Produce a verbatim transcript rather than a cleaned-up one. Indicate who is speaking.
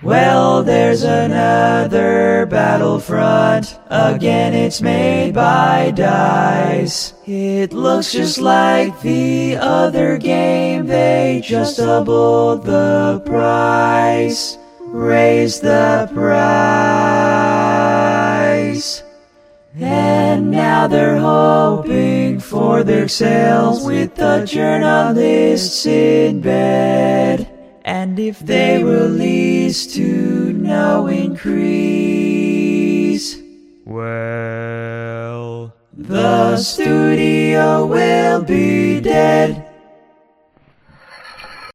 Speaker 1: Well, there's another Battlefront. Again, it's made by DICE. It looks just like the other game. They just doubled the price. Raise the price. And now they're hoping for their sales with the journalists in bed. And if they release to no increase, well, the studio will be dead.